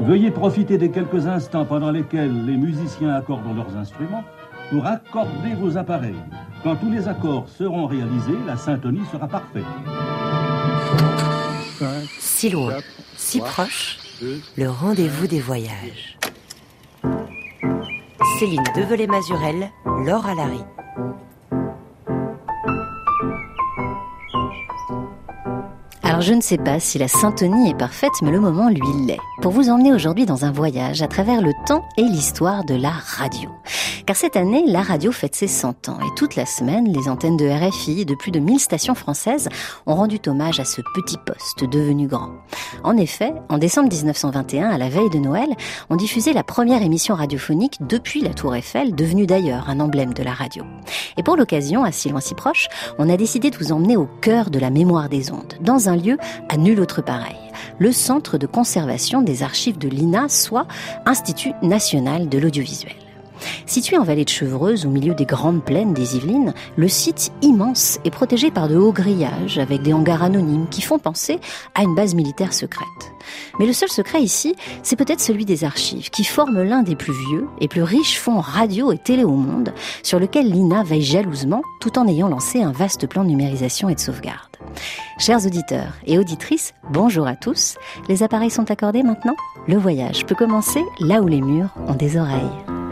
Veuillez profiter des quelques instants pendant lesquels les musiciens accordent leurs instruments pour accorder vos appareils. Quand tous les accords seront réalisés, la syntonie sera parfaite. Si loin, si proche, le rendez-vous des voyages. Céline Develay-Mazurel, Laure Alary. Alors je ne sais pas si la syntonie est parfaite, mais le moment, lui, l'est. Pour vous emmener aujourd'hui dans un voyage à travers le temps et l'histoire de la radio. Car cette année, la radio fête ses 100 ans. Et toute la semaine, les antennes de RFI et de plus de 1000 stations françaises ont rendu hommage à ce petit poste devenu grand. En effet, en décembre 1921, à la veille de Noël, on diffusait la première émission radiophonique depuis la Tour Eiffel, devenue d'ailleurs un emblème de la radio. Et pour l'occasion, à si loin si proche, on a décidé de vous emmener au cœur de la mémoire des ondes, dans un lieu à nul autre pareil, le Centre de conservation des archives de l'INA, soit Institut national de l'audiovisuel. Situé en vallée de Chevreuse, au milieu des grandes plaines des Yvelines, le site immense est protégé par de hauts grillages avec des hangars anonymes qui font penser à une base militaire secrète. Mais le seul secret ici, c'est peut-être celui des archives, qui forment l'un des plus vieux et plus riches fonds radio et télé au monde, sur lequel l'INA veille jalousement, tout en ayant lancé un vaste plan de numérisation et de sauvegarde. Chers auditeurs et auditrices, bonjour à tous. Les appareils sont accordés maintenant ? Le voyage peut commencer là où les murs ont des oreilles.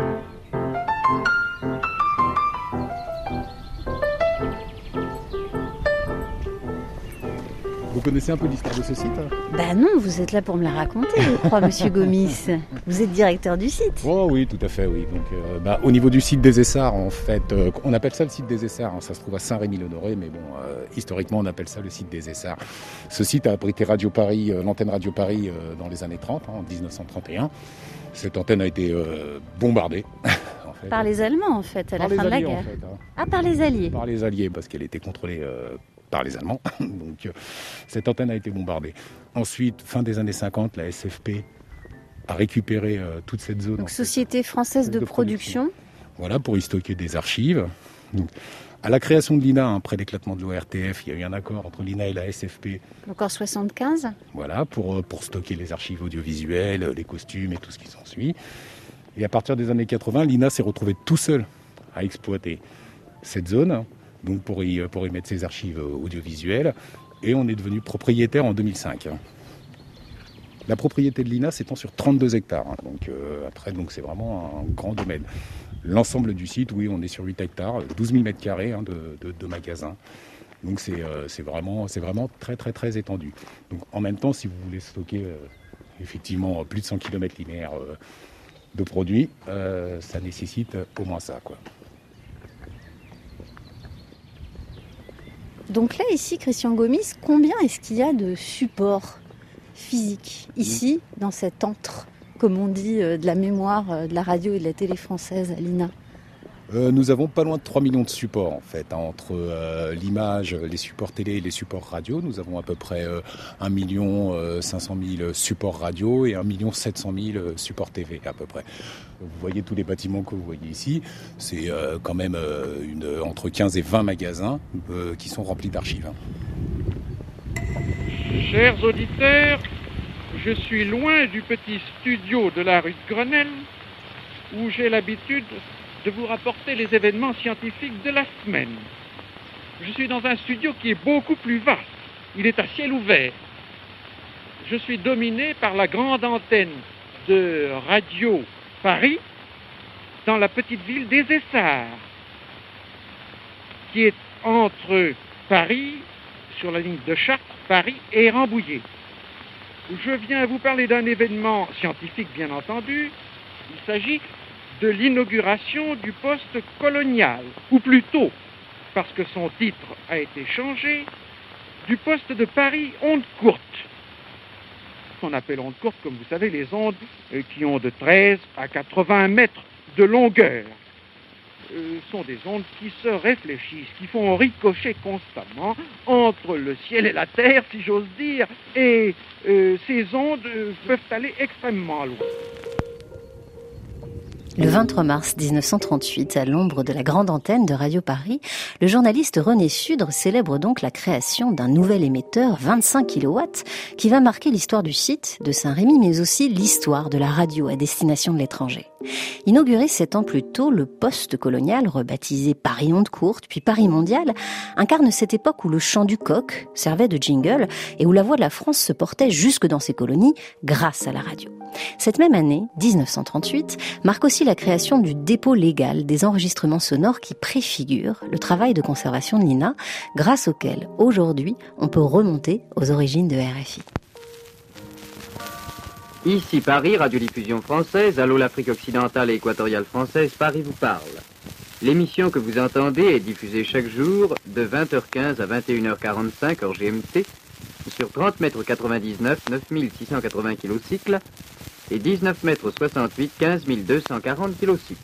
Vous connaissez un peu l'histoire de ce site ? Bah non, vous êtes là pour me la raconter, je crois, monsieur Gomis. Vous êtes directeur du site. Oh oui, tout à fait, oui. Donc, au niveau du site des Essarts, en fait, on appelle ça le site des Essarts. Ça se trouve à Saint-Rémy-le-Doré, mais bon, historiquement, on appelle ça le site des Essarts. Ce site a abrité Radio Paris, l'antenne Radio Paris dans les années 30, en 1931. Cette antenne a été bombardée. En fait, par les Allemands, en fait, à la fin de la guerre. En fait, Ah, par les Alliés. Par les Alliés, parce qu'elle était contrôlée par les Allemands. Donc, cette antenne a été bombardée. Ensuite, fin des années 50, la SFP a récupéré toute cette zone. Donc, Société française de production. Voilà, pour y stocker des archives. Donc, à la création de l'INA, après l'éclatement de l'ORTF, il y a eu un accord entre l'INA et la SFP. Donc en 75. Voilà, pour stocker les archives audiovisuelles, les costumes et tout ce qui s'ensuit. Et à partir des années 80, l'INA s'est retrouvée tout seul à exploiter cette zone, donc pour y mettre ses archives audiovisuelles. Et on est devenu propriétaire en 2005. La propriété de l'INA s'étend sur 32 hectares. Donc après, c'est vraiment un grand domaine. L'ensemble du site, oui, on est sur 8 hectares, 12 000 mètres carrés de magasins. Donc c'est vraiment très très très étendu. Donc en même temps, si vous voulez stocker effectivement plus de 100 km linéaires de produits, ça nécessite au moins ça, quoi. Donc là, ici, Christian Gomis, combien est-ce qu'il y a de supports physiques ici, dans cet antre, comme on dit, de la mémoire de la radio et de la télé française à l'INA ? Nous avons pas loin de 3 millions de supports en fait, entre l'image, les supports télé et les supports radio. Nous avons à peu près 1 500 000 supports radio et 1 700 000 supports TV à peu près. Vous voyez tous les bâtiments que vous voyez ici, c'est quand même entre 15 et 20 magasins qui sont remplis d'archives. Chers auditeurs, je suis loin du petit studio de la rue de Grenelle où j'ai l'habitude de vous rapporter les événements scientifiques de la semaine. Je suis dans un studio qui est beaucoup plus vaste. Il est à ciel ouvert. Je suis dominé par la grande antenne de Radio Paris dans la petite ville des Essarts, qui est entre Paris, sur la ligne de Chartres, Paris et Rambouillet. Je viens vous parler d'un événement scientifique, bien entendu. Il s'agit de l'inauguration du poste colonial, ou plutôt, parce que son titre a été changé, du poste de Paris onde courte. On appelle onde courte, comme vous savez, les ondes qui ont de 13 à 80 mètres de longueur. Sont des ondes qui se réfléchissent, qui font ricocher constamment entre le ciel et la terre, si j'ose dire, et ces ondes peuvent aller extrêmement loin. Le 23 mars 1938, à l'ombre de la grande antenne de Radio Paris, le journaliste René Sudre célèbre donc la création d'un nouvel émetteur 25 kW qui va marquer l'histoire du site de Saint-Rémy, mais aussi l'histoire de la radio à destination de l'étranger. Inauguré 7 ans plus tôt, le poste colonial, rebaptisé Paris Onde Courte, puis Paris Mondial, incarne cette époque où le chant du coq servait de jingle et où la voix de la France se portait jusque dans ses colonies grâce à la radio. Cette même année, 1938, marque aussi la création du dépôt légal des enregistrements sonores qui préfigure le travail de conservation de l'INA, grâce auquel, aujourd'hui, on peut remonter aux origines de RFI. Ici Paris, radiodiffusion française, allô l'Afrique occidentale et équatoriale française, Paris vous parle. L'émission que vous entendez est diffusée chaque jour de 20h15 à 21h45 hors GMT sur 30 mètres 99, 9680 kC et 19 mètres 68, 15240 kC.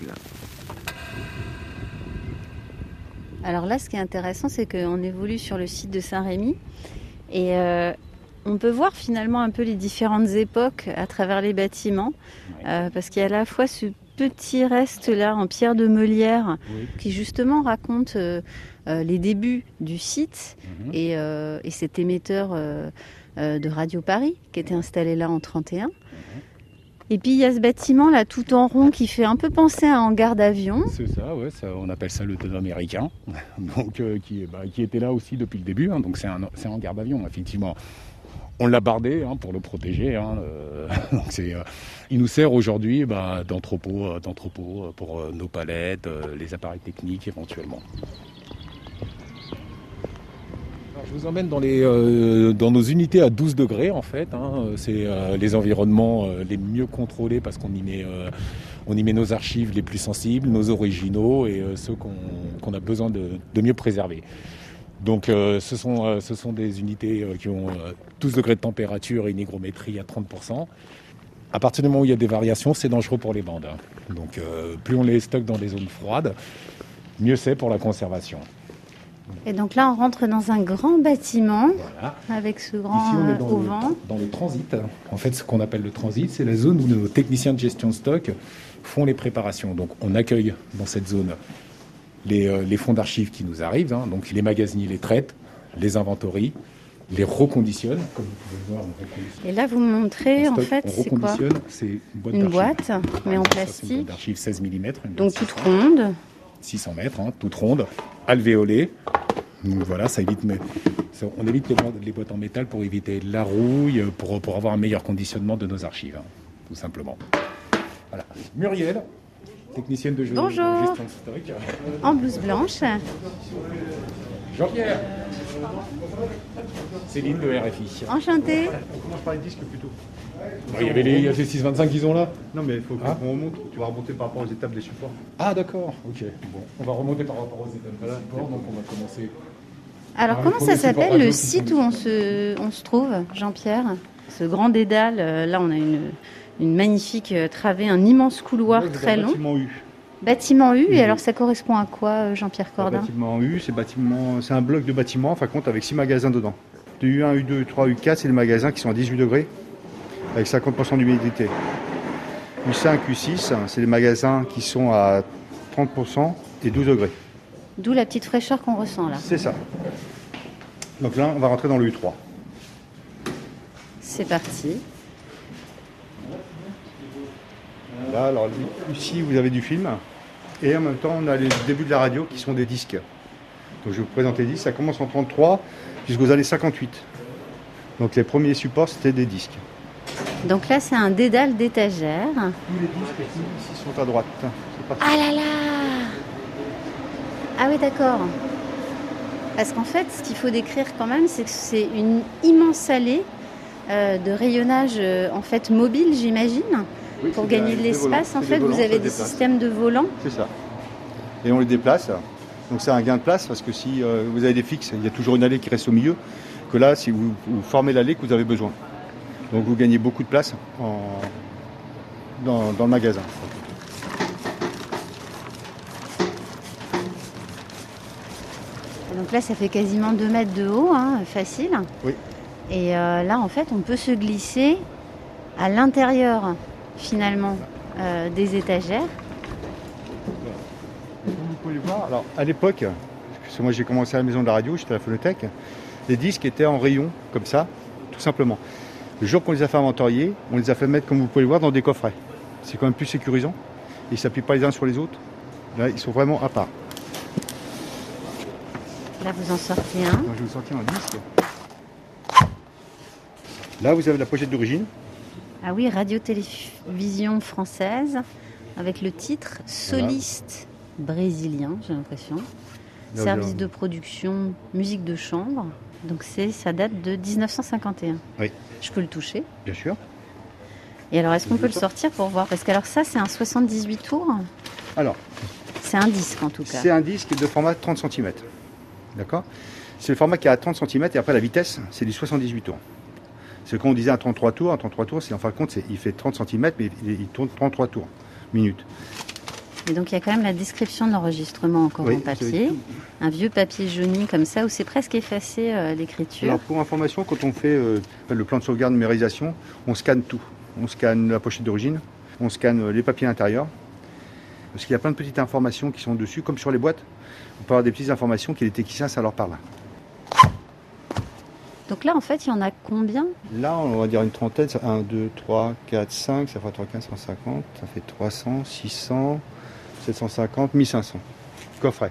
Alors là, ce qui est intéressant, c'est qu'on évolue sur le site de Saint-Rémy et on peut voir finalement un peu les différentes époques à travers les bâtiments, parce qu'il y a à la fois ce petit reste-là en pierre de Meulière qui justement raconte les débuts du site et cet émetteur de Radio Paris qui était installé là en 1931. Et puis il y a ce bâtiment là tout en rond qui fait un peu penser à un hangar d'avion. C'est ça, ouais, on appelle ça le tonneau américain, donc, qui était là aussi depuis le début, donc c'est un hangar d'avion effectivement. On l'a bardé pour le protéger. Donc il nous sert aujourd'hui d'entrepôt pour nos palettes, les appareils techniques éventuellement. Alors, je vous emmène dans nos unités à 12 degrés en fait. C'est les environnements les mieux contrôlés parce qu'on y met nos archives les plus sensibles, nos originaux et ceux qu'on a besoin de mieux préserver. Donc ce sont des unités qui ont 12 degrés de température et une hygrométrie à 30%. À partir du moment où il y a des variations, c'est dangereux pour les bandes. Donc plus on les stocke dans des zones froides, mieux c'est pour la conservation. Et donc là, on rentre dans un grand bâtiment avec ce grand auvent. Dans le transit. En fait, ce qu'on appelle le transit, c'est la zone où nos techniciens de gestion de stock font les préparations. Donc on accueille dans cette zone les fonds d'archives qui nous arrivent, donc les magasiniers les traitent, les inventorient, les reconditionnent, comme vous pouvez le voir. Et là, vous me montrez, en fait, c'est quoi ? C'est une boîte, mais en plastique. C'est une boîte d'archives 16 mm. Donc toute ronde. 600 mètres, toute ronde, alvéolée. Donc voilà, on évite les boîtes en métal pour éviter la rouille, pour avoir un meilleur conditionnement de nos archives, tout simplement. Voilà. Muriel, technicienne de gestion de stock. En blouse blanche. Jean-Pierre. Céline de RFI. Enchantée. On commence par les disques plutôt. Il y avait les 625 qu'ils ont là. Non mais il faut qu'on remonte. Tu vas remonter par rapport aux étapes des supports. Ah d'accord, ok. Bon, on va remonter par rapport aux étapes des supports, donc on va commencer. Alors comment ça s'appelle le site où on se trouve, Jean-Pierre ? Ce grand dédale, là on a une magnifique travée, un immense couloir très long. Bâtiment U. Bâtiment U, et alors ça correspond à quoi, Jean-Pierre Cordin ? Bâtiment U, c'est un bloc de bâtiment, en fin de compte, avec 6 magasins dedans. De U1, U2, U3, U4, c'est les magasins qui sont à 18 degrés, avec 50% d'humidité. U5, U6, c'est les magasins qui sont à 30% et 12 degrés. D'où la petite fraîcheur qu'on ressent là. C'est ça. Donc là, on va rentrer dans le U3. C'est parti. Là, alors ici, vous avez du film. Et en même temps, on a les débuts de la radio qui sont des disques. Donc je vais vous présenter les disques. Ça commence en 33 jusqu'aux années 58. Donc les premiers supports, c'était des disques. Donc là, c'est un dédale d'étagères. Tous les disques ici sont à droite. Ah là là! Ah oui, d'accord. Parce qu'en fait, ce qu'il faut décrire quand même, c'est que c'est une immense allée de rayonnage en fait mobile, j'imagine. Oui, pour gagner de l'espace, en fait, vous avez des systèmes de volants. C'est ça. Et on les déplace. Donc c'est un gain de place parce que si vous avez des fixes, il y a toujours une allée qui reste au milieu. Que là, si vous formez l'allée que vous avez besoin. Donc vous gagnez beaucoup de place dans le magasin. Donc là, ça fait quasiment 2 mètres de haut, facile. Oui. Et là, en fait, on peut se glisser à l'intérieur, finalement, des étagères. voulez voir, alors à l'époque, parce que moi j'ai commencé à la maison de la radio, j'étais à la phonothèque, les disques étaient en rayon, comme ça, tout simplement. Le jour qu'on les a fait inventorier, on les a fait mettre, comme vous pouvez le voir, dans des coffrets. C'est quand même plus sécurisant. Ils ne s'appuient pas les uns sur les autres. Là, ils sont vraiment à part. Là, vous en sortez un. Donc, je vais vous sortir un disque. Là, vous avez la pochette d'origine. Ah oui, radio-télévision française, avec le titre Soliste brésilien, j'ai l'impression. Là, Service de production, musique de chambre. Donc ça date de 1951. Oui. Je peux le toucher. Bien sûr. Et alors, est-ce qu'on peut le sortir pour voir? Parce que alors ça, c'est un 78 tours. Alors, c'est un disque en tout cas. C'est un disque de format 30 cm. D'accord? C'est le format qui est à 30 cm et après la vitesse, c'est du 78 tours. C'est quand on disait un 33 tours, c'est en fin de compte, il fait 30 cm mais il tourne 33 tours minutes. Et donc il y a quand même la description de l'enregistrement encore en papier. Un vieux papier jauni comme ça où c'est presque effacé l'écriture. Alors pour information, quand on fait le plan de sauvegarde numérisation, on scanne tout. On scanne la pochette d'origine, on scanne les papiers intérieurs. Parce qu'il y a plein de petites informations qui sont dessus, comme sur les boîtes. On peut avoir des petites informations qui les techniciens, ça leur parle. Donc là, en fait, il y en a combien? Là, on va dire une trentaine. 1, 2, 3, 4, 5, ça fait 3, 15, 150, ça fait 300, 600, 750, 1500. Coffret.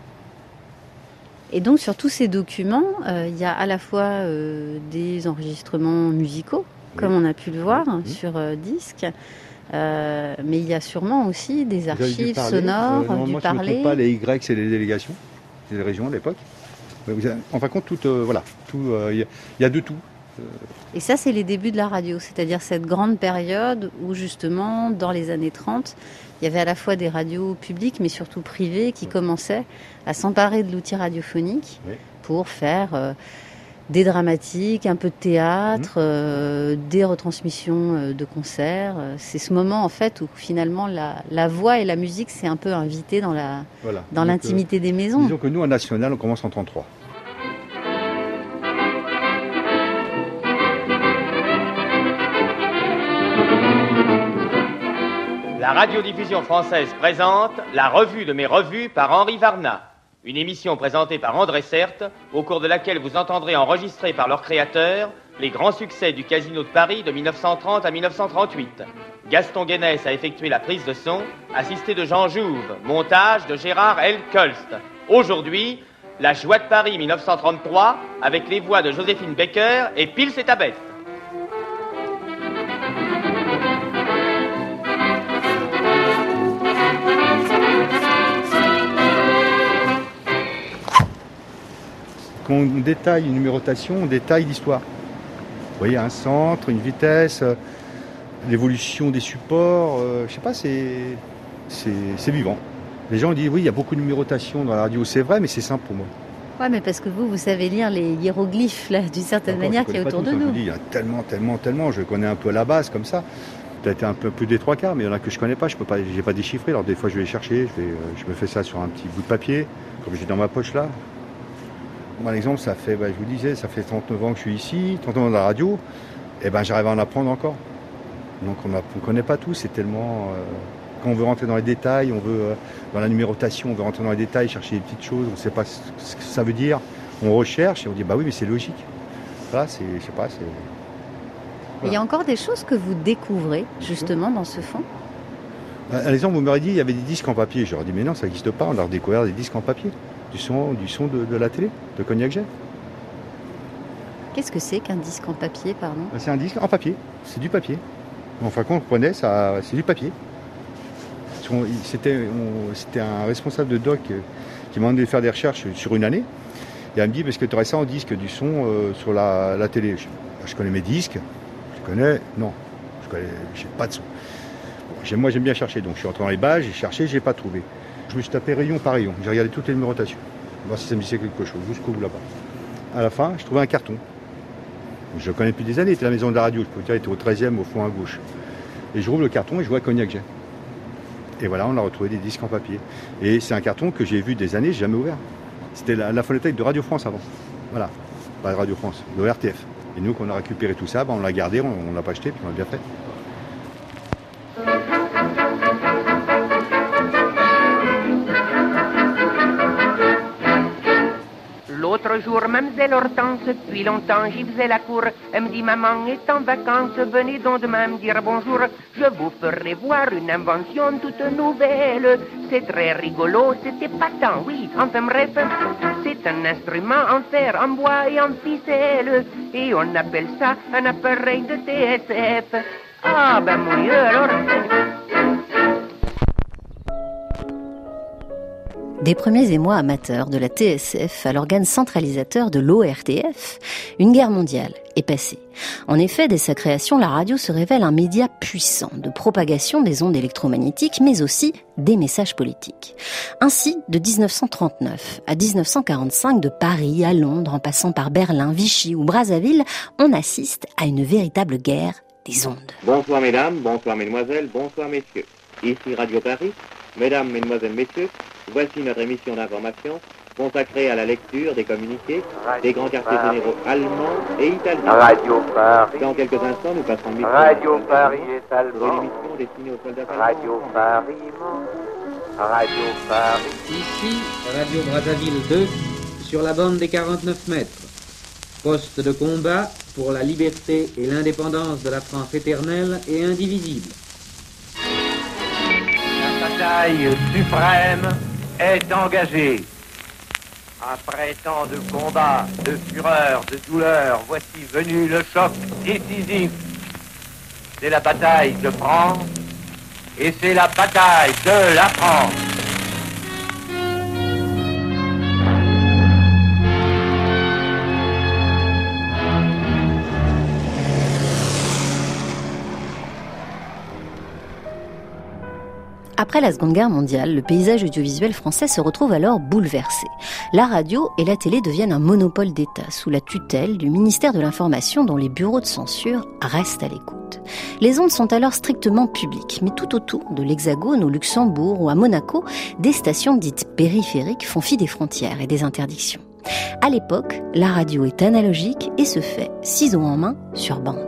Et donc, sur tous ces documents, il y a à la fois des enregistrements musicaux, comme on a pu le voir sur disque, mais il y a sûrement aussi des archives sonores, du parler. Je ne pas les Y, c'est les délégations, c'est les régions à l'époque. En fin de compte, il y a de tout. Et ça, c'est les débuts de la radio, c'est-à-dire cette grande période où justement, dans les années 30, il y avait à la fois des radios publiques, mais surtout privées, qui commençaient à s'emparer de l'outil radiophonique pour faire des dramatiques, un peu de théâtre, des retransmissions de concerts. C'est ce moment, en fait, où finalement la voix et la musique s'est un peu invitée dans l'intimité des maisons. Disons que nous, en national, on commence en 33. La radiodiffusion française présente la revue de mes revues par Henri Varna. Une émission présentée par André Certes, au cours de laquelle vous entendrez enregistrer par leurs créateurs les grands succès du Casino de Paris de 1930 à 1938. Gaston Guénès a effectué la prise de son, assisté de Jean Jouve, montage de Gérard L. Kulst. Aujourd'hui, la Joie de Paris 1933, avec les voix de Joséphine Baker et Pils et Tabette. Quand on détaille une numérotation, on détaille l'histoire. Vous voyez, un centre, une vitesse, l'évolution des supports, je sais pas, c'est vivant. Les gens disent, oui, il y a beaucoup de numérotation dans la radio, c'est vrai, mais c'est simple pour moi. Ouais, mais parce que vous savez lire les hiéroglyphes, là, d'une certaine manière, qui est autour de nous. Il y a tellement, je connais un peu à la base, comme ça. Peut-être un peu plus des trois quarts, mais il y en a que je connais pas, j'ai pas déchiffré. Alors des fois, je vais les chercher, je me fais ça sur un petit bout de papier, comme j'ai dans ma poche là. Par exemple, ça fait, je vous disais, ça fait 39 ans que je suis ici, 39 ans dans la radio, et j'arrive à en apprendre encore. Donc on ne connaît pas tout, c'est tellement... quand on veut rentrer dans les détails, on veut, dans la numérotation, on veut rentrer dans les détails, chercher des petites choses, on ne sait pas ce que ça veut dire, on recherche et on dit, oui, mais c'est logique. Là, c'est, je sais pas, c'est... Voilà. Il y a encore des choses que vous découvrez, justement, dans ce fond? À l'exemple, vous m'auriez dit, il y avait des disques en papier. J'aurais dit, mais non, ça n'existe pas, on a redécouvert des disques en papier. Du son de la télé, de Cognac Jet. Qu'est-ce que c'est qu'un disque en papier, pardon? C'est un disque en papier, c'est du papier. Enfin, quand on prenait, c'est du papier. C'était un responsable de doc qui m'a demandé de faire des recherches sur une année. Et elle me dit, parce que tu aurais ça en disque, du son sur la télé. Je connais mes disques, non, j'ai pas de son. Bon, moi, j'aime bien chercher, donc je suis rentré dans les bases, j'ai cherché, j'ai pas trouvé. Je me suis tapé rayon par rayon. J'ai regardé toutes les numérotations. Voir si ça me disait quelque chose. Jusqu'au bout là-bas. À la fin, je trouvais un carton. Je le connais depuis des années. C'était la maison de la radio. Je peux vous dire, il était au 13e, au fond à gauche. Et je rouvre le carton et je vois Cognac Jet. Et voilà, on a retrouvé des disques en papier. Et c'est un carton que j'ai vu des années, j'ai jamais ouvert. C'était la phonothèque de Radio France avant. Voilà. Pas de Radio France, de RTF. Et nous, quand on a récupéré tout ça, on l'a gardé, on ne l'a pas acheté, puis on l'a bien fait. L'autre jour, mademoiselle Hortense, depuis longtemps j'y faisais la cour. Elle me dit, maman est en vacances, venez donc demain me dire bonjour. Je vous ferai voir une invention toute nouvelle. C'est très rigolo, c'est épatant, oui. Enfin bref, c'est un instrument en fer, en bois et en ficelle. Et on appelle ça un appareil de TSF. Ah ben mon Dieu, alors... Des premiers émois amateurs de la TSF à l'organe centralisateur de l'ORTF, une guerre mondiale est passée. En effet, dès sa création, la radio se révèle un média puissant de propagation des ondes électromagnétiques, mais aussi des messages politiques. Ainsi, de 1939 à 1945, de Paris à Londres, en passant par Berlin, Vichy ou Brazzaville, on assiste à une véritable guerre des ondes. Bonsoir mesdames, bonsoir mesdemoiselles, bonsoir messieurs. Ici Radio Paris. Mesdames, mesdemoiselles, messieurs, voici notre émission d'information consacrée à la lecture des communiqués des grands quartiers généraux allemands et italiens. Radio Paris. Dans quelques instants, nous passerons une Radio Paris est pour une allemand. émission destinée aux soldats Radio Paris. Radio Paris. Ici, Radio Brazzaville 2, sur la bande des 49 mètres. Poste de combat pour la liberté et l'indépendance de la France éternelle et indivisible. La bataille suprême est engagée. Après tant de combats, de fureur, de douleur, voici venu le choc décisif. C'est la bataille de France et c'est la bataille de la France. Après la Seconde Guerre mondiale, le paysage audiovisuel français se retrouve alors bouleversé. La radio et la télé deviennent un monopole d'État sous la tutelle du ministère de l'Information dont les bureaux de censure restent à l'écoute. Les ondes sont alors strictement publiques, mais tout autour de l'Hexagone, au Luxembourg ou à Monaco, des stations dites périphériques font fi des frontières et des interdictions. À l'époque, la radio est analogique et se fait ciseaux en main sur bande.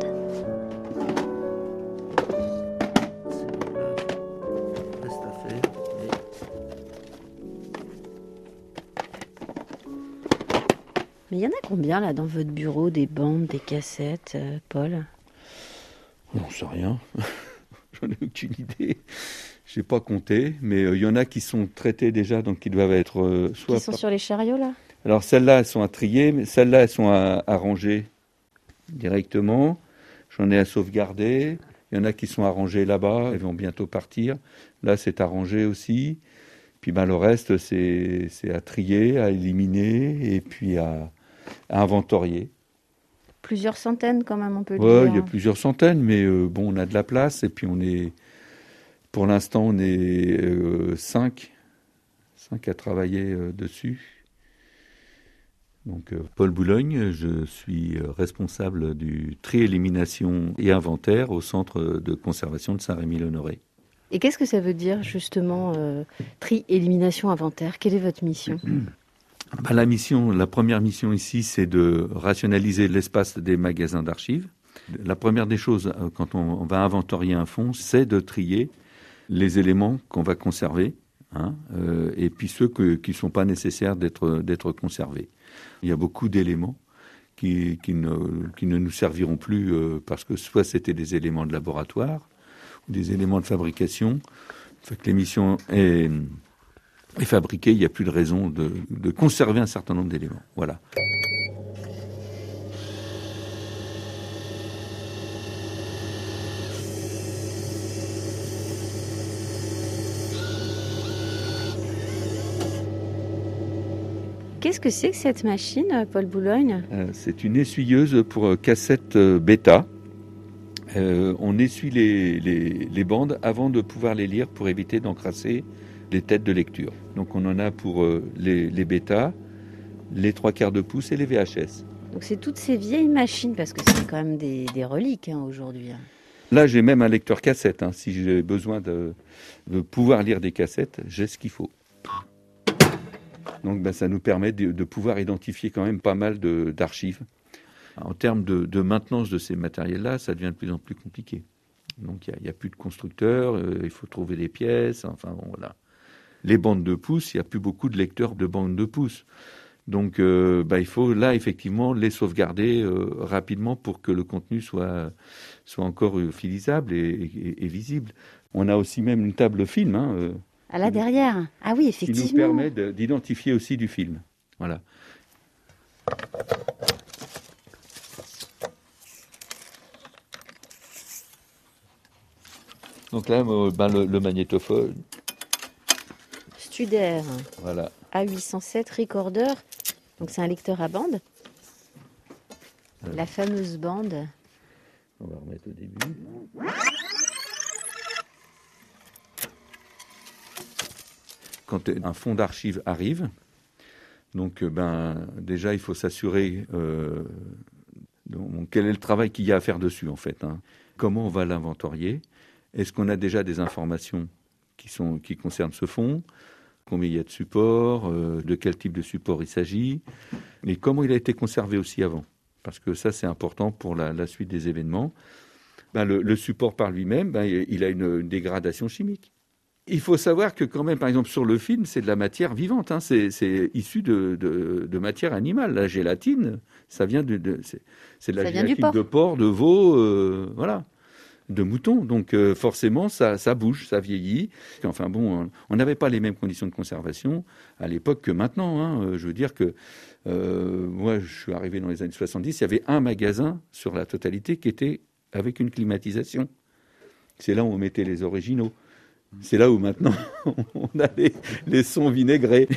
Mais il y en a combien là dans votre bureau, des bandes, des cassettes, Paul ? J'en sais rien. J'en ai aucune idée. Je n'ai pas compté, mais il y en a qui sont traitées déjà, donc qui doivent être soit... Qui sont sur les chariots là ? Alors celles-là, elles sont à trier, mais celles-là, elles sont à ranger directement. J'en ai à sauvegarder. Il y en a qui sont à ranger là-bas, elles vont bientôt partir. Là, c'est à ranger aussi. Puis le reste, c'est à trier, à éliminer et puis à inventorier. Plusieurs centaines quand même, on peut Ouais, dire. il y a plusieurs centaines, mais on a de la place et puis pour l'instant, on est 5 à travailler dessus. Donc, Paul Boulogne, je suis responsable du tri, élimination et inventaire au centre de conservation de Saint-Rémy-l'Honoré. Et qu'est-ce que ça veut dire justement tri, élimination, inventaire ? Quelle est votre mission ? La première mission ici, c'est de rationaliser l'espace des magasins d'archives. La première des choses, quand on va inventorier un fonds, c'est de trier les éléments qu'on va conserver, et puis ceux qui ne sont pas nécessaires d'être conservés. Il y a beaucoup d'éléments qui ne nous serviront plus parce que soit c'était des éléments de laboratoire, ou des éléments de fabrication. Fait que l'émission est fabriquée, il n'y a plus de raison de conserver un certain nombre d'éléments. Voilà. Qu'est-ce que c'est que cette machine, Paul Boulogne ? C'est une essuyeuse pour cassette bêta. On essuie les bandes avant de pouvoir les lire pour éviter d'encrasser les têtes de lecture. Donc on en a pour les bêta, les 3/4 de pouce et les VHS. Donc c'est toutes ces vieilles machines, parce que c'est quand même des reliques aujourd'hui. Là j'ai même un lecteur cassette. Si j'ai besoin de pouvoir lire des cassettes, j'ai ce qu'il faut. Donc ça nous permet de pouvoir identifier quand même pas mal d'archives. En termes de maintenance de ces matériels-là, ça devient de plus en plus compliqué. Donc il n'y a plus de constructeurs, il faut trouver des pièces, enfin bon voilà. Les bandes de pouce, il n'y a plus beaucoup de lecteurs de bandes de pouce. Donc, il faut là effectivement les sauvegarder rapidement pour que le contenu soit encore utilisable et visible. On a aussi même une table film. Là derrière. Ah oui, effectivement. Qui nous permet d'identifier aussi du film. Voilà. Donc là, le magnétophone. Studer. Voilà. A807 Recorder. Donc c'est un lecteur à bande. La fameuse bande. On va remettre au début. Quand un fonds d'archives arrive, donc déjà il faut s'assurer quel est le travail qu'il y a à faire dessus en fait. Comment on va l'inventorier? Est-ce qu'on a déjà des informations qui concernent ce fonds? Combien il y a de supports? De quel type de support il s'agit? Et comment il a été conservé aussi avant? Parce que ça c'est important pour la suite des événements. Le support par lui-même, il a une dégradation chimique. Il faut savoir que quand même, par exemple, sur le film, c'est de la matière vivante. C'est issu de matière animale. La gélatine, ça vient c'est de la gélatine de porc, de veau, de mouton. Donc forcément, ça bouge, ça vieillit. Enfin bon, on n'avait pas les mêmes conditions de conservation à l'époque que maintenant. Je veux dire que moi, je suis arrivé dans les années 70, il y avait un magasin sur la totalité qui était avec une climatisation. C'est là où on mettait les originaux. C'est là où maintenant on a les sons vinaigrés.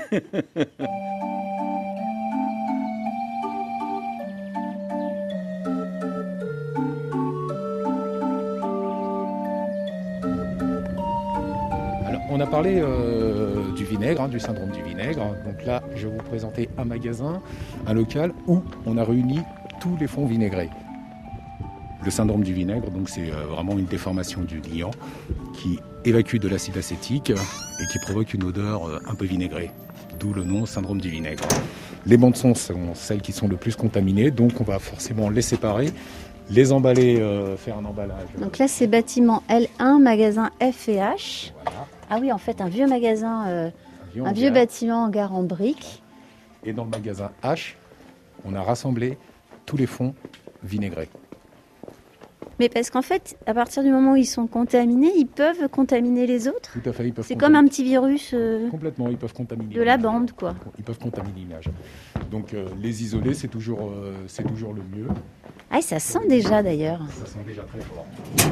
Alors, on a parlé du vinaigre, du syndrome du vinaigre. Donc là, je vais vous présenter un magasin, un local où on a réuni tous les fonds vinaigrés. Le syndrome du vinaigre, donc c'est vraiment une déformation du liant qui évacue de l'acide acétique et qui provoque une odeur un peu vinaigrée, d'où le nom syndrome du vinaigre. Les bandes-sons sont celles qui sont le plus contaminées, donc on va forcément les séparer, les emballer, faire un emballage. Donc là c'est bâtiment L1, magasin F&H. Voilà. Ah oui, en fait un vieux magasin, un vieux bâtiment en gare en briques. Et dans le magasin H, on a rassemblé tous les fonds vinaigrés. Mais parce qu'en fait, à partir du moment où ils sont contaminés, ils peuvent contaminer les autres. Tout à fait, ils peuvent. C'est comme un petit virus. Complètement, ils peuvent contaminer. De la bande, quoi. Ils peuvent contaminer l'image. Donc les isoler, c'est toujours le mieux. Ah, ça sent déjà d'ailleurs. Ça sent déjà très fort.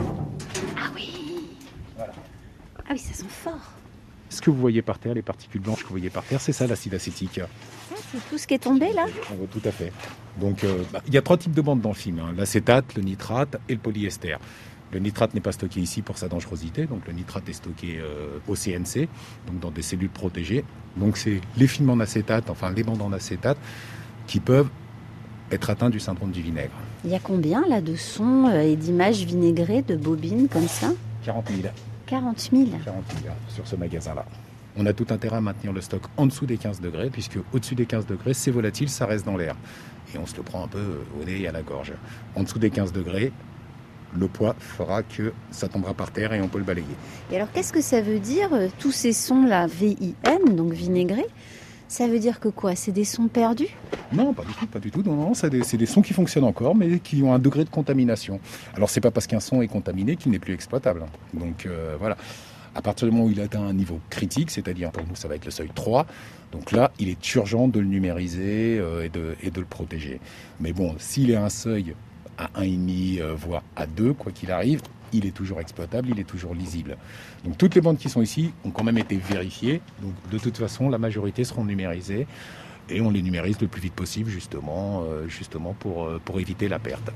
Ah oui. Voilà. Ah oui, ça sent fort. Ce que vous voyez par terre, les particules blanches que vous voyez par terre, c'est ça l'acide acétique. C'est tout ce qui est tombé là? Tout à fait. Donc il y a 3 types de bandes dans le film, l'acétate, le nitrate et le polyester. Le nitrate n'est pas stocké ici pour sa dangerosité, donc le nitrate est stocké au CNC, donc dans des cellules protégées. Donc c'est les films en acétate, enfin les bandes en acétate, qui peuvent être atteints du syndrome du vinaigre. Il y a combien là de sons et d'images vinaigrées, de bobines comme ça? 40 000. 40 000 sur ce magasin-là. On a tout intérêt à maintenir le stock en dessous des 15 degrés, puisque au-dessus des 15 degrés, c'est volatile, ça reste dans l'air. Et on se le prend un peu au nez et à la gorge. En dessous des 15 degrés, le poids fera que ça tombera par terre et on peut le balayer. Et alors, qu'est-ce que ça veut dire, tous ces sons-là, VIN, donc vinaigrés? Ça veut dire que quoi? C'est des sons perdus? Non, pas du tout. Non, c'est des sons qui fonctionnent encore, mais qui ont un degré de contamination. Alors, c'est pas parce qu'un son est contaminé qu'il n'est plus exploitable. Donc, voilà. À partir du moment où il atteint un niveau critique, c'est-à-dire pour nous ça va être le seuil 3, donc là il est urgent de le numériser et de le protéger. Mais bon, s'il est à un seuil à 1,5 voire à 2, quoi qu'il arrive, il est toujours exploitable, il est toujours lisible. Donc toutes les bandes qui sont ici ont quand même été vérifiées, donc de toute façon la majorité seront numérisées et on les numérise le plus vite possible justement pour éviter la perte.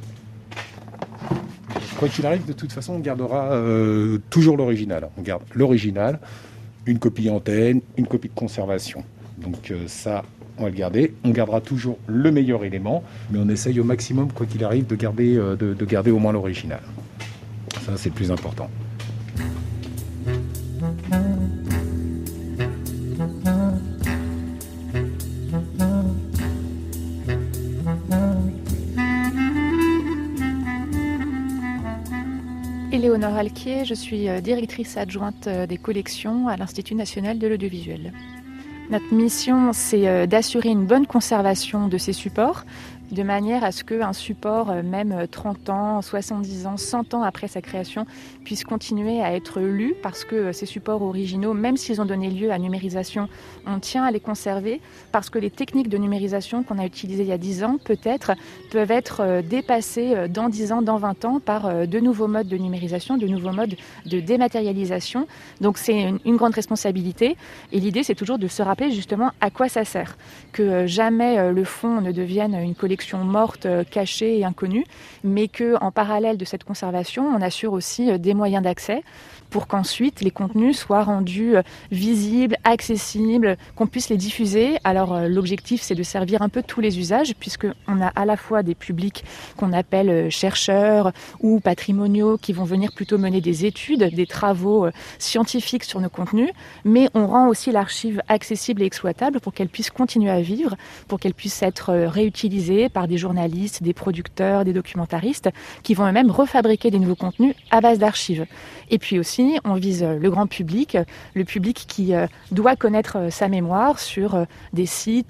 Quoi qu'il arrive, de toute façon, on gardera toujours l'original. On garde l'original, une copie antenne, une copie de conservation. Donc ça, on va le garder. On gardera toujours le meilleur élément, mais on essaye au maximum, quoi qu'il arrive, de garder au moins l'original. Ça, c'est le plus important. Éléonore Alquier, je suis directrice adjointe des collections à l'Institut national de l'audiovisuel. Notre mission, c'est d'assurer une bonne conservation de ces supports, de manière à ce qu'un support, même 30 ans, 70 ans, 100 ans après sa création, puisse continuer à être lu, parce que ces supports originaux, même s'ils ont donné lieu à numérisation, on tient à les conserver, parce que les techniques de numérisation qu'on a utilisées il y a 10 ans, peut-être, peuvent être dépassées dans 10 ans, dans 20 ans, par de nouveaux modes de numérisation, de nouveaux modes de dématérialisation. Donc c'est une grande responsabilité, et l'idée, c'est toujours de se rappeler justement à quoi ça sert, que jamais le fonds ne devienne une collection morte, cachée et inconnue, mais qu'en parallèle de cette conservation, on assure aussi des moyens d'accès pour qu'ensuite les contenus soient rendus visibles, accessibles, qu'on puisse les diffuser. Alors l'objectif, c'est de servir un peu tous les usages, puisqu'on a à la fois des publics qu'on appelle chercheurs ou patrimoniaux qui vont venir plutôt mener des études, des travaux scientifiques sur nos contenus, mais on rend aussi l'archive accessible et exploitable pour qu'elle puisse continuer à vivre, pour qu'elle puisse être réutilisée par des journalistes, des producteurs, des documentaristes qui vont eux-mêmes refabriquer des nouveaux contenus à base d'archives. Et puis aussi, on vise le grand public, le public qui doit connaître sa mémoire sur des sites,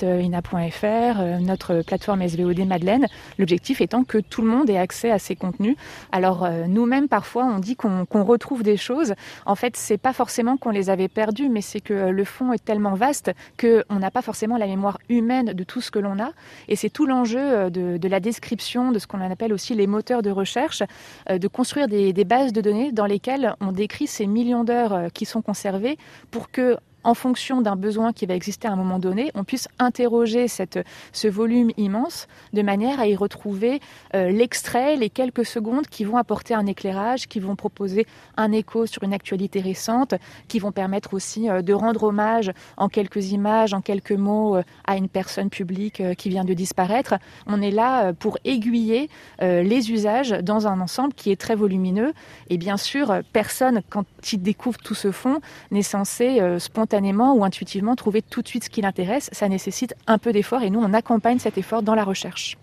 ina.fr, notre plateforme SVOD Madeleine, l'objectif étant que tout le monde ait accès à ces contenus. Alors nous-mêmes, parfois, on dit qu'on retrouve des choses. En fait, c'est pas forcément qu'on les avait perdues, mais c'est que le fond est tellement vaste qu'on n'a pas forcément la mémoire humaine de tout ce que l'on a. Et c'est tout l'enjeu de la description, de ce qu'on appelle aussi les moteurs de recherche, de construire des bases de données dans lesquelles on décrit ces millions d'heures qui sont conservées pour que, en fonction d'un besoin qui va exister à un moment donné, on puisse interroger ce volume immense de manière à y retrouver l'extrait, les quelques secondes qui vont apporter un éclairage, qui vont proposer un écho sur une actualité récente, qui vont permettre aussi de rendre hommage en quelques images, en quelques mots à une personne publique qui vient de disparaître. On est là pour aiguiller les usages dans un ensemble qui est très volumineux. Et bien sûr, personne, quand il découvre tout ce fond, n'est censé spontanément ou intuitivement trouver tout de suite ce qui l'intéresse. Ça nécessite un peu d'effort et nous, on accompagne cet effort dans la recherche.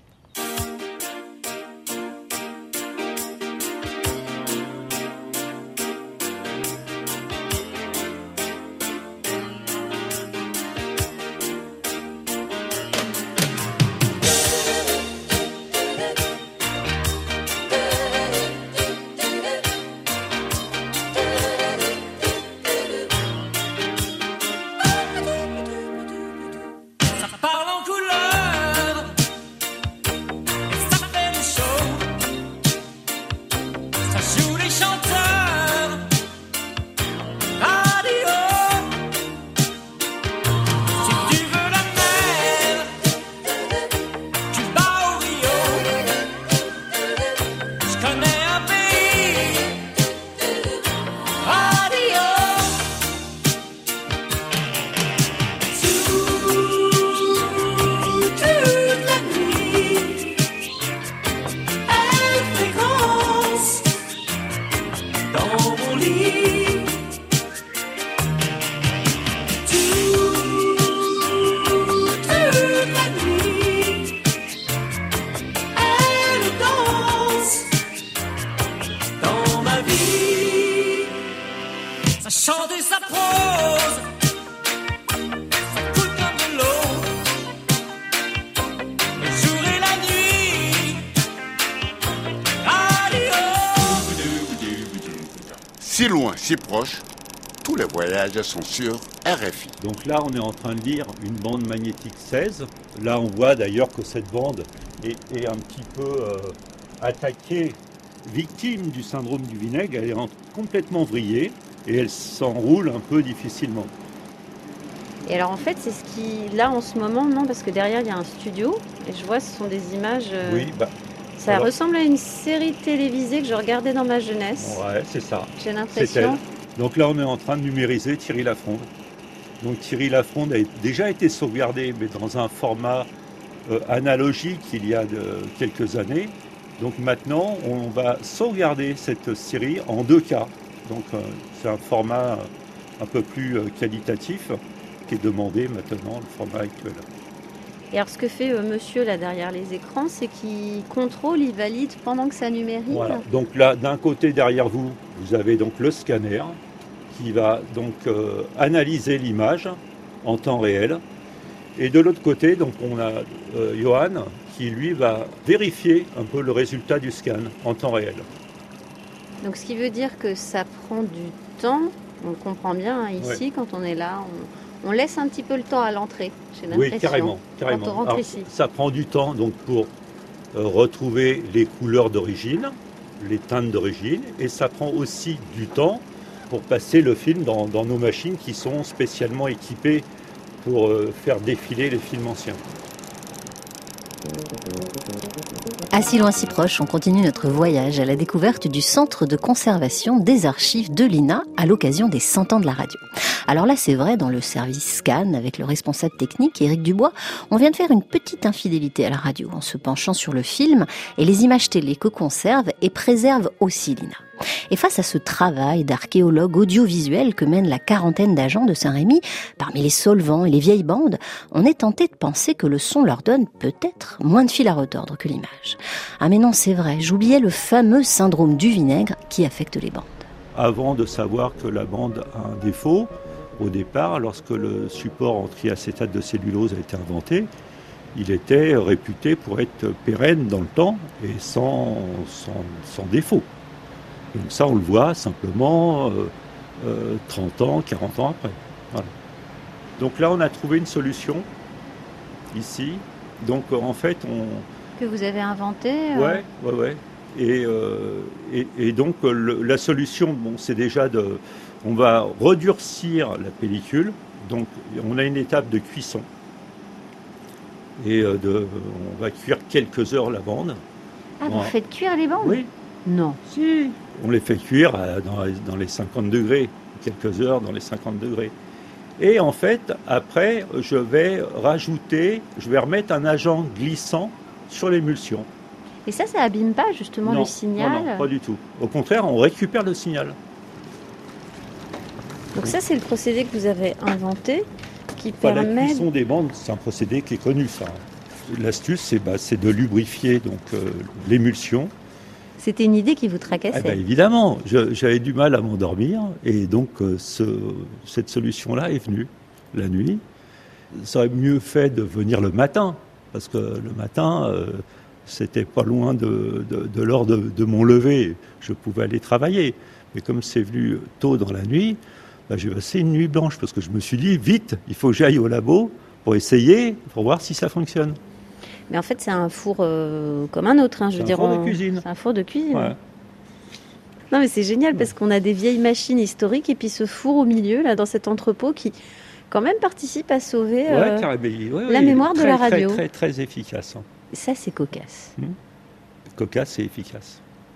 Si loin, si proche, tous les voyages sont sur RFI. Donc là, on est en train de lire une bande magnétique 16. Là, on voit d'ailleurs que cette bande est un petit peu attaquée, victime du syndrome du vinaigre. Elle est complètement vrillée et elle s'enroule un peu difficilement. Et alors en fait, c'est ce qui, là en ce moment, non, parce que derrière il y a un studio et je vois ce sont des images... Oui, ça ressemble à une série télévisée que je regardais dans ma jeunesse. Ouais, c'est ça. J'ai l'impression. Donc là, on est en train de numériser Thierry Lafronde. Donc Thierry Lafronde a déjà été sauvegardé, mais dans un format analogique il y a quelques années. Donc maintenant, on va sauvegarder cette série en 2K. Donc c'est un format un peu plus qualitatif qui est demandé maintenant, le format actuel. Et alors ce que fait monsieur là derrière les écrans, c'est qu'il contrôle, il valide pendant que ça numérise. Voilà. Donc là, d'un côté derrière vous, vous avez donc le scanner qui va donc analyser l'image en temps réel. Et de l'autre côté, donc on a Johan qui lui va vérifier un peu le résultat du scan en temps réel. Donc ce qui veut dire que ça prend du temps, on le comprend bien ici, quand on est là, on laisse un petit peu le temps à l'entrée, j'ai l'impression. Oui, carrément. Quand on rentre ici. Ça prend du temps donc pour retrouver les couleurs d'origine, les teintes d'origine, et ça prend aussi du temps pour passer le film dans nos machines qui sont spécialement équipées pour faire défiler les films anciens. À si loin, si proche, on continue notre voyage à la découverte du centre de conservation des archives de l'INA à l'occasion des 100 ans de la radio. Alors là, c'est vrai, dans le service scan, avec le responsable technique, Éric Dubois, on vient de faire une petite infidélité à la radio en se penchant sur le film et les images télé que conserve et préserve aussi l'INA. Et face à ce travail d'archéologue audiovisuel que mène la quarantaine d'agents de Saint-Rémy, parmi les solvants et les vieilles bandes, on est tenté de penser que le son leur donne peut-être moins de fil à retordre que l'image. Ah mais non, c'est vrai, j'oubliais le fameux syndrome du vinaigre qui affecte les bandes. Avant de savoir que la bande a un défaut, au départ, lorsque le support en triacétate de cellulose a été inventé, il était réputé pour être pérenne dans le temps et sans défaut. Donc ça, on le voit simplement 30 ans, 40 ans après. Voilà. Donc là, on a trouvé une solution, ici. Donc en fait, que vous avez inventé Ouais. Et donc la solution, c'est déjà on va redurcir la pellicule. Donc on a une étape de cuisson. Et on va cuire quelques heures la bande. Ah, vous faites cuire les bandes ? Oui. Non. Si. On les fait cuire dans les 50 degrés, quelques heures dans les 50 degrés. Et en fait, après, je vais remettre un agent glissant sur l'émulsion. Et ça abîme pas justement le signal ? Non, pas du tout. Au contraire, on récupère le signal. Donc ça, c'est le procédé que vous avez inventé qui permet... La cuisson des bandes, c'est un procédé qui est connu, ça. L'astuce, c'est de lubrifier donc l'émulsion. C'était une idée qui vous tracassait. Évidemment, j'avais du mal à m'endormir et donc cette solution-là est venue la nuit. Ça aurait mieux fait de venir le matin, parce que le matin, c'était pas loin de l'heure de mon lever. Je pouvais aller travailler. Mais comme c'est venu tôt dans la nuit, j'ai passé une nuit blanche, parce que je me suis dit, vite, il faut que j'aille au labo pour essayer, pour voir si ça fonctionne. Mais en fait, c'est un four comme un autre. C'est un four de cuisine. C'est un four de cuisine. Ouais. Non, mais c'est génial parce qu'on a des vieilles machines historiques et puis ce four au milieu, là, dans cet entrepôt qui, quand même, participe à sauver la mémoire de la radio. Très, très, très efficace. Hein. Ça, c'est cocasse. Cocasse et efficace.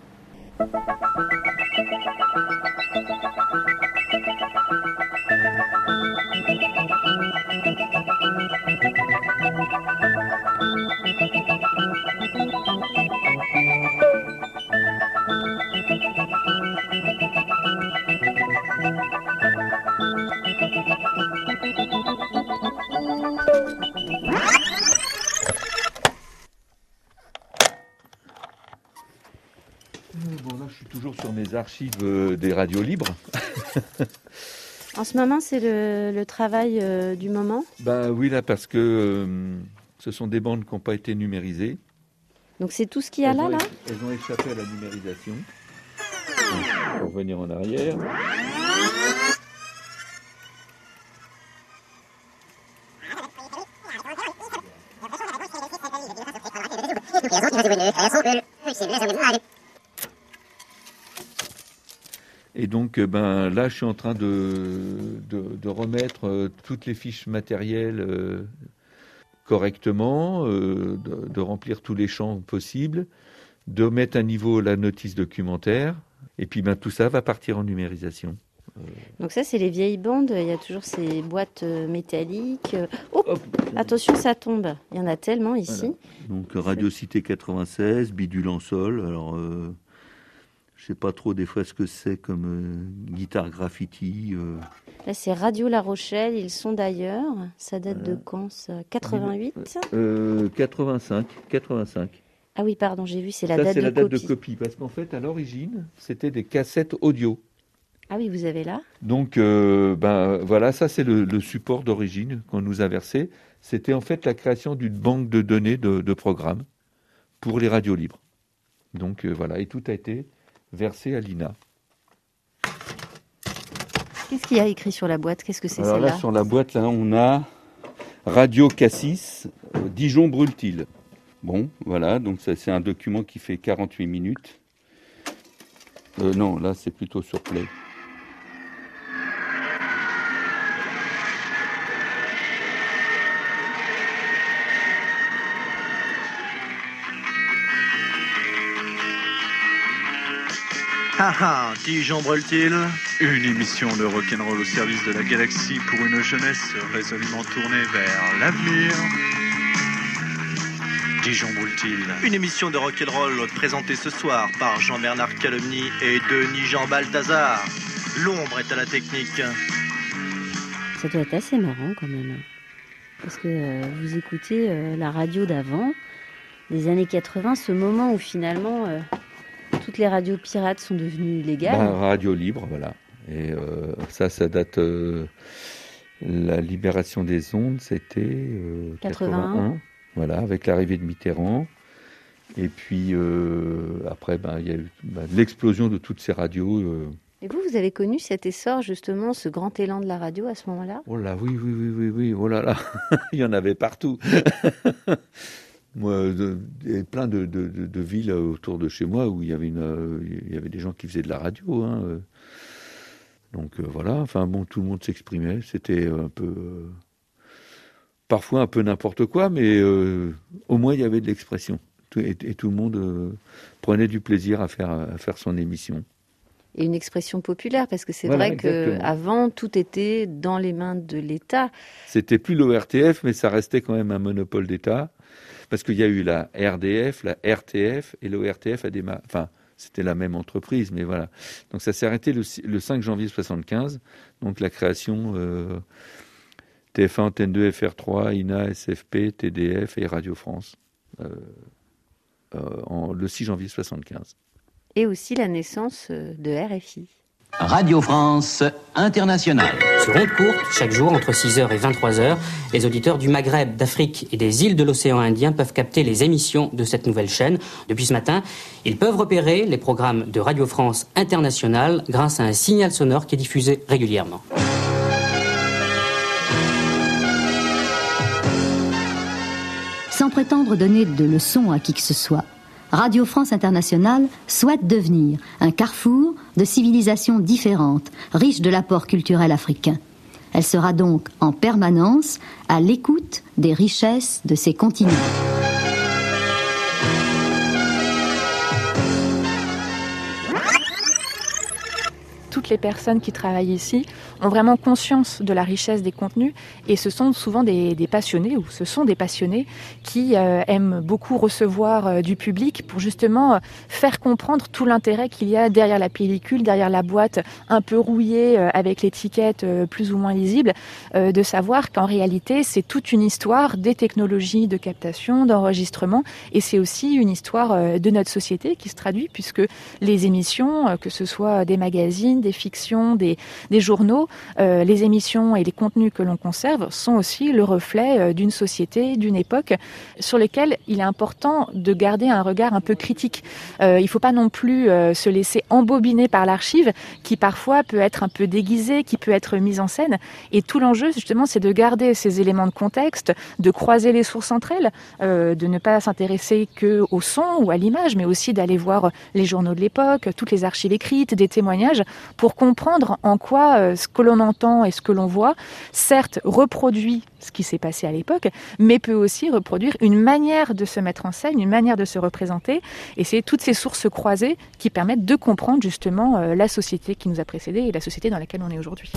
Bon, là, je suis toujours sur mes archives des radios libres. En ce moment, c'est le travail du moment ? Oui, là, parce que ce sont des bandes qui n'ont pas été numérisées. Donc c'est tout ce qu'il y a là ? Elles ont échappé à la numérisation. On va revenir en arrière. Et donc, là, je suis en train de remettre toutes les fiches matérielles correctement, de remplir tous les champs possibles, de mettre à niveau la notice documentaire, et puis tout ça va partir en numérisation. Donc ça, c'est les vieilles bandes. Il y a toujours ces boîtes métalliques. Attention, ça tombe. Il y en a tellement ici. Voilà. Donc Radio Cité 96, Bidule en sol. Alors, je sais pas trop des fois ce que c'est comme guitare graffiti. Là, c'est Radio La Rochelle. Ils sont d'ailleurs. Ça date de quand, ça ? 88 85. Ah oui, pardon, j'ai vu, c'est la ça, date c'est de la copie. date de copie. Parce qu'en fait, à l'origine, c'était des cassettes audio. Ah oui, vous avez là. Donc, voilà, ça c'est le support d'origine qu'on nous a versé. C'était en fait la création d'une banque de données de programmes pour les radios libres. Donc voilà, et tout a été versé à l'INA. Qu'est-ce qu'il y a écrit sur la boîte? Qu'est-ce que c'est Alors celle-là? là, sur la boîte, là, on a Radio Cassis, Dijon brûle-t-il. Bon, voilà, donc ça, c'est un document qui fait 48 minutes. Non, là, c'est plutôt sur Play. Ah ah, Dijon brûle-t-il? Une émission de rock'n'roll au service de la galaxie pour une jeunesse résolument tournée vers l'avenir. Dijon brûle-t-il? Une émission de rock'n'roll présentée ce soir par Jean-Bernard Calomny et Denis-Jean Balthazar. L'ombre est à la technique. Ça doit être assez marrant quand même. Parce que vous écoutez la radio d'avant, des années 80, ce moment où finalement toutes les radios pirates sont devenues légales. Radio libre, voilà. Et ça date... la libération des ondes, c'était 81. Voilà, avec l'arrivée de Mitterrand. Et puis après, il y a eu l'explosion de toutes ces radios. Et vous avez connu cet essor, justement, ce grand élan de la radio à ce moment-là? Oh là, oui. Oh là là, il y en avait partout. Moi, il y avait plein de villes autour de chez moi où il y avait des gens qui faisaient de la radio. Hein. Donc voilà, enfin bon, tout le monde s'exprimait. C'était un peu... parfois un peu n'importe quoi, mais au moins il y avait de l'expression. Et tout le monde prenait du plaisir à faire son émission. Et une expression populaire, parce que c'est vrai qu'avant, tout était dans les mains de l'État. C'était plus l'ORTF, mais ça restait quand même un monopole d'État, parce qu'il y a eu la RDF, la RTF, et l'ORTF a démarré... Enfin, c'était la même entreprise, mais voilà. Donc ça s'est arrêté le 5 janvier 1975, donc la création... TF1, Antenne 2, FR3, INA, SFP, TDF et Radio France, le 6 janvier 1975. Et aussi la naissance de RFI. Radio France Internationale. Sur ondes courtes, chaque jour entre 6h et 23h, les auditeurs du Maghreb, d'Afrique et des îles de l'océan Indien peuvent capter les émissions de cette nouvelle chaîne. Depuis ce matin, ils peuvent repérer les programmes de Radio France Internationale grâce à un signal sonore qui est diffusé régulièrement. Sans prétendre donner de leçons à qui que ce soit, Radio France Internationale souhaite devenir un carrefour de civilisations différentes, riche de l'apport culturel africain. Elle sera donc en permanence à l'écoute des richesses de ces continents. Toutes les personnes qui travaillent ici ont vraiment conscience de la richesse des contenus et ce sont souvent des passionnés, ou ce sont des passionnés qui aiment beaucoup recevoir du public pour justement faire comprendre tout l'intérêt qu'il y a derrière la pellicule, derrière la boîte un peu rouillée avec l'étiquette plus ou moins lisible, de savoir qu'en réalité c'est toute une histoire des technologies de captation, d'enregistrement, et c'est aussi une histoire de notre société qui se traduit puisque les émissions, que ce soit des magazines, des fictions, des journaux, les émissions et les contenus que l'on conserve sont aussi le reflet d'une société, d'une époque sur lesquelles il est important de garder un regard un peu critique. Il ne faut pas non plus se laisser embobiner par l'archive qui parfois peut être un peu déguisée, qui peut être mise en scène, et tout l'enjeu justement c'est de garder ces éléments de contexte, de croiser les sources entre elles, de ne pas s'intéresser que au son ou à l'image, mais aussi d'aller voir les journaux de l'époque, toutes les archives écrites, des témoignages, pour comprendre en quoi ce que l'on entend et ce que l'on voit, certes, reproduit ce qui s'est passé à l'époque, mais peut aussi reproduire une manière de se mettre en scène, une manière de se représenter. Et c'est toutes ces sources croisées qui permettent de comprendre justement la société qui nous a précédés et la société dans laquelle on est aujourd'hui.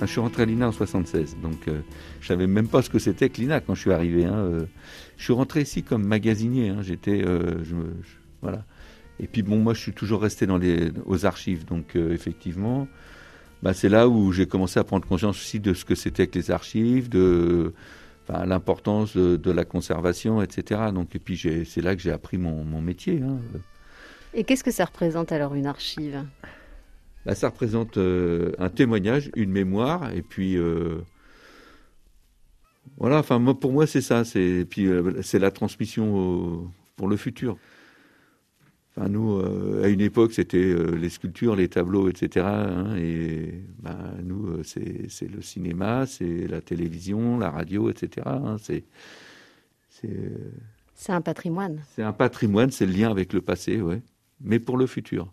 je suis rentré à l'INA en 76, donc je savais même pas ce que c'était que l'INA quand je suis arrivé. Je suis rentré ici comme magasinier. Voilà. Et puis bon, moi, je suis toujours resté aux archives, donc effectivement, c'est là où j'ai commencé à prendre conscience aussi de ce que c'était que les archives, l'importance de la conservation, etc. Donc, et puis c'est là que j'ai appris mon métier. Et qu'est-ce que ça représente alors une archive ? Ça représente un témoignage, une mémoire, et puis voilà. Enfin, pour moi, c'est ça. C'est la transmission pour le futur. Enfin, nous, à une époque, c'était les sculptures, les tableaux, etc. Nous, c'est le cinéma, c'est la télévision, la radio, etc. C'est un patrimoine. C'est un patrimoine, c'est le lien avec le passé, ouais. Mais pour le futur.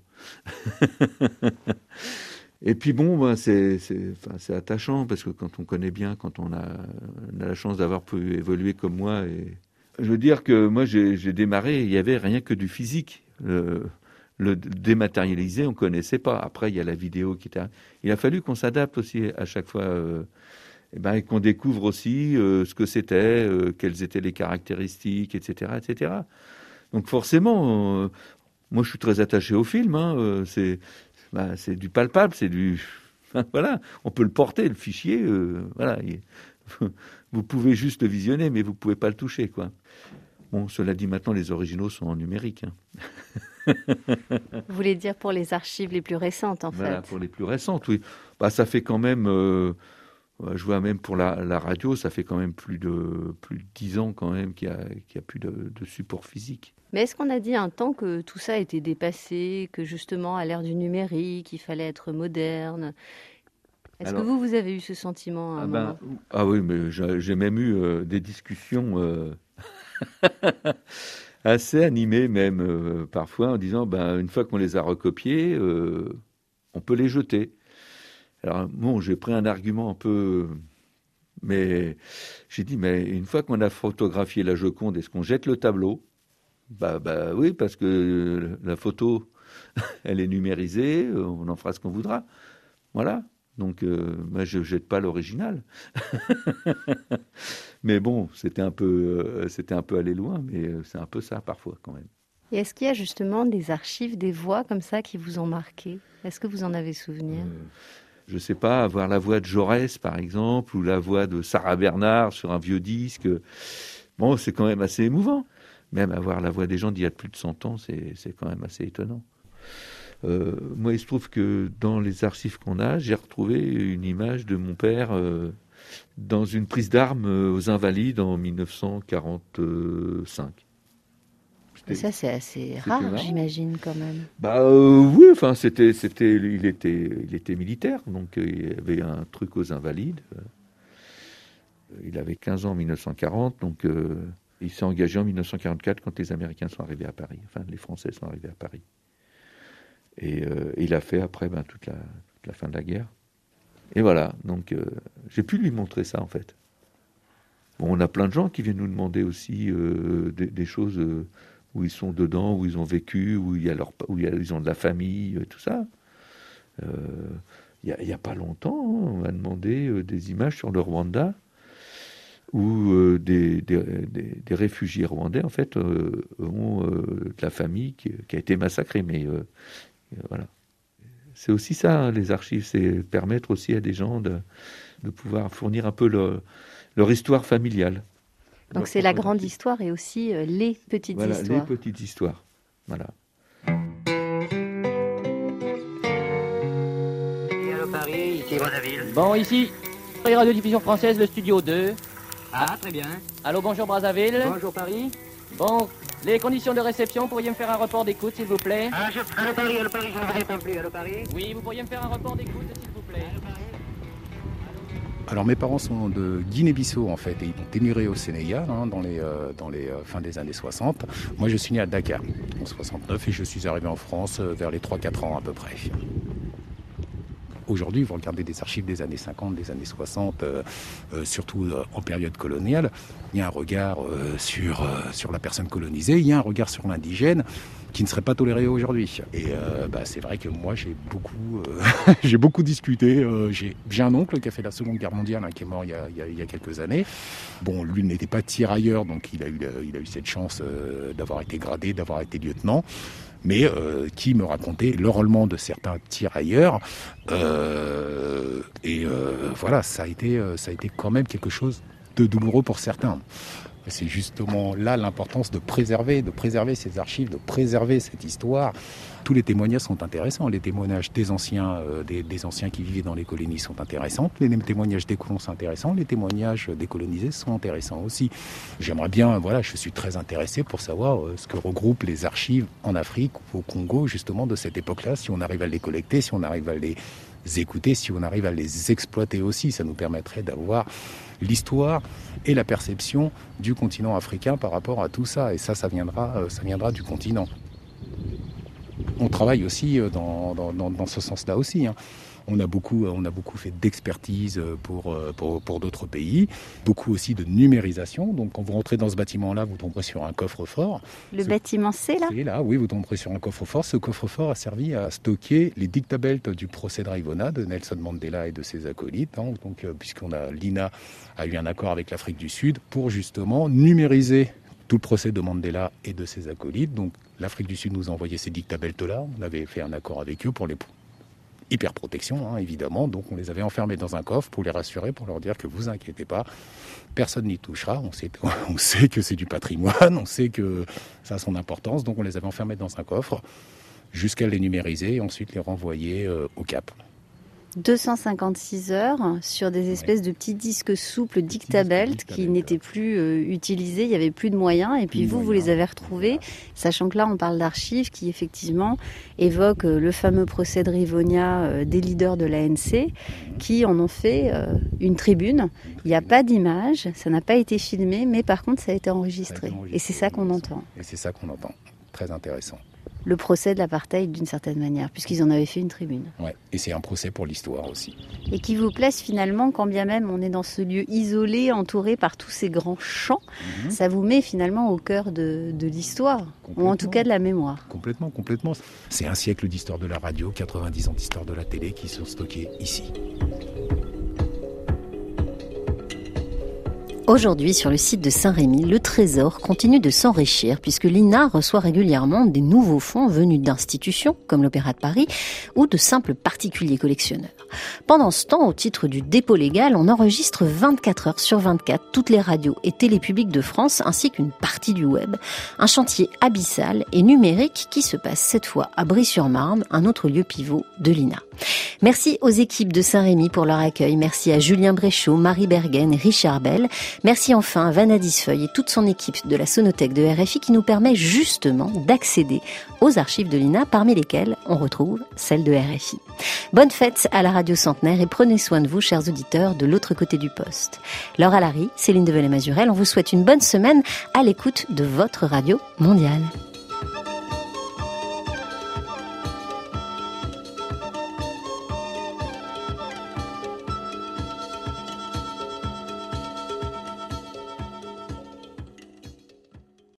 Et puis bon, c'est attachant parce que quand on connaît bien, quand on a la chance d'avoir pu évoluer comme moi, et je veux dire que moi j'ai démarré, il y avait rien que du physique. Le dématérialisé, on connaissait pas. Après, il y a la vidéo qui était. Il a fallu qu'on s'adapte aussi à chaque fois, et qu'on découvre aussi ce que c'était, quelles étaient les caractéristiques, etc., etc. Donc forcément. Moi, je suis très attaché au film. C'est du palpable, c'est du. Voilà, on peut le porter, le fichier. Voilà, vous pouvez juste le visionner, mais vous pouvez pas le toucher, quoi. Bon, cela dit, maintenant, les originaux sont en numérique. Vous voulez dire pour les archives les plus récentes, en fait. Voilà, pour les plus récentes, oui. Ça fait quand même. Je vois même pour la radio, ça fait quand même plus de 10 ans quand même qu'il y a plus de support physique. Mais est-ce qu'on a dit un temps que tout ça était dépassé, que justement à l'ère du numérique, il fallait être moderne ? Est-ce que vous avez eu ce sentiment à un moment ? Ah oui, mais j'ai même eu des discussions assez animées même parfois en disant une fois qu'on les a recopiés, on peut les jeter. Alors bon, j'ai pris un argument un peu, mais j'ai dit une fois qu'on a photographié la Joconde, est-ce qu'on jette le tableau ? Oui, parce que la photo, elle est numérisée, on en fera ce qu'on voudra. Voilà. Donc, moi, je ne jette pas l'original. Mais bon, c'était un peu aller loin, mais c'est un peu ça parfois quand même. Et est-ce qu'il y a justement des archives, des voix comme ça qui vous ont marqué ? Est-ce que vous en avez souvenir ? Je ne sais pas, avoir la voix de Jaurès, par exemple, ou la voix de Sarah Bernard sur un vieux disque. Bon, c'est quand même assez émouvant. Même avoir la voix des gens d'il y a plus de 100 ans, c'est quand même assez étonnant. Moi, il se trouve que dans les archives qu'on a, j'ai retrouvé une image de mon père dans une prise d'armes aux Invalides en 1945. Ça, c'est assez rare, j'imagine, quand même. Oui, enfin, il était militaire, donc il y avait un truc aux Invalides. Il avait 15 ans en 1940, donc... il s'est engagé en 1944 quand les Américains sont arrivés à Paris. Enfin, les Français sont arrivés à Paris. Et il a fait après toute la fin de la guerre. Et voilà, donc j'ai pu lui montrer ça en fait. Bon, on a plein de gens qui viennent nous demander aussi des choses où ils sont dedans, où ils ont vécu, où ils ont de la famille, tout ça. Il n'y a pas longtemps, on m'a demandé des images sur le Rwanda, où des réfugiés rwandais, en fait, ont de la famille qui a été massacrée. Mais voilà. C'est aussi ça, les archives, c'est permettre aussi à des gens de pouvoir fournir un peu leur histoire familiale. Donc c'est la grande histoire et aussi les petites histoires. Voilà, les petites histoires. Voilà. Et allô Paris, ici Brazzaville. Bon, ici, Radio-Diffusion Française, le studio 2. Ah, très bien. Allô, bonjour Brazzaville. Bonjour Paris. Bon, les conditions de réception, pourriez me faire un report d'écoute, s'il vous plaît? Allô Paris, je ne vous réponds plus. Allô Paris. Oui, vous pourriez me faire un report d'écoute, s'il vous plaît? Alors mes parents sont de Guinée-Bissau en fait et ils ont émigré au Sénégal dans les fins des années 60. Moi je suis né à Dakar en 69 et je suis arrivé en France vers les 3-4 ans à peu près. Aujourd'hui, vous regardez des archives des années 50, des années 60, surtout en période coloniale, il y a un regard sur la personne colonisée, il y a un regard sur l'indigène. qui ne serait pas toléré aujourd'hui. Et c'est vrai que moi j'ai beaucoup discuté. J'ai un oncle qui a fait la Seconde Guerre mondiale, qui est mort il y a quelques années. Bon, lui n'était pas tirailleur, donc il a eu cette chance d'avoir été gradé, d'avoir été lieutenant. Mais qui me racontait l'enrôlement de certains tirailleurs. Voilà, ça a été quand même quelque chose de douloureux pour certains. C'est justement là l'importance de préserver ces archives, de préserver cette histoire. Tous les témoignages sont intéressants. Les témoignages des anciens qui vivaient dans les colonies sont intéressants. Les témoignages des colons sont intéressants. Les témoignages des colonisés sont intéressants aussi. J'aimerais bien, je suis très intéressé pour savoir ce que regroupent les archives en Afrique, au Congo, justement, de cette époque-là. Si on arrive à les collecter, si on arrive à les écouter, si on arrive à les exploiter aussi, ça nous permettrait d'avoir l'histoire et la perception du continent africain par rapport à tout ça. Et ça viendra du continent. On travaille aussi dans ce sens-là aussi. On a beaucoup fait d'expertise pour d'autres pays, beaucoup aussi de numérisation. Donc quand vous rentrez dans ce bâtiment-là, vous tomberez sur un coffre-fort. Le bâtiment C, là ? C'est là, oui, vous tomberez sur un coffre-fort. Ce coffre-fort a servi à stocker les dictabeltes du procès de Rivona, de Nelson Mandela et de ses acolytes. Donc l'INA a eu un accord avec l'Afrique du Sud pour justement numériser tout le procès de Mandela et de ses acolytes. Donc l'Afrique du Sud nous a envoyé ces dictabeltes-là. On avait fait un accord avec eux pour les hyper-protection, évidemment. Donc on les avait enfermés dans un coffre pour les rassurer, pour leur dire que vous inquiétez pas, personne n'y touchera. On sait que c'est du patrimoine, on sait que ça a son importance. Donc on les avait enfermés dans un coffre jusqu'à les numériser et ensuite les renvoyer au Cap. 256 heures sur des espèces de petits disques souples dictabelt qui n'étaient plus utilisés, il n'y avait plus de moyens, et puis vous les avez retrouvés, sachant que là on parle d'archives qui effectivement évoquent le fameux procès de Rivonia des leaders de l'ANC qui en ont fait une tribune. Il n'y a pas d'image, ça n'a pas été filmé, mais par contre ça a été enregistré. Et c'est ça qu'on entend. Et c'est ça qu'on entend, très intéressant. Le procès de l'apartheid d'une certaine manière, puisqu'ils en avaient fait une tribune. Ouais, et c'est un procès pour l'histoire aussi. Et qui vous place finalement, quand bien même on est dans ce lieu isolé, entouré par tous ces grands champs, ça vous met finalement au cœur de l'histoire, ou en tout cas de la mémoire. Complètement. C'est un siècle d'histoire de la radio, 90 ans d'histoire de la télé qui sont stockés ici. Aujourd'hui, sur le site de Saint-Rémy, le trésor continue de s'enrichir puisque l'INA reçoit régulièrement des nouveaux fonds venus d'institutions comme l'Opéra de Paris ou de simples particuliers collectionneurs. Pendant ce temps, au titre du dépôt légal, on enregistre 24 heures sur 24 toutes les radios et télé publiques de France ainsi qu'une partie du web. Un chantier abyssal et numérique qui se passe cette fois à Brie-sur-Marne, un autre lieu pivot de l'INA. Merci aux équipes de Saint-Rémy pour leur accueil. Merci à Julien Bréchot, Marie Bergen et Richard Bell. Merci enfin à Vanna Disfeuille et toute son équipe de la Sonothèque de RFI qui nous permet justement d'accéder aux archives de l'INA, parmi lesquelles on retrouve celles de RFI. Bonne fête à la radio centenaire et prenez soin de vous, chers auditeurs, de l'autre côté du poste. Laura Larry, Céline Develay-Mazurel, on vous souhaite une bonne semaine à l'écoute de votre radio mondiale.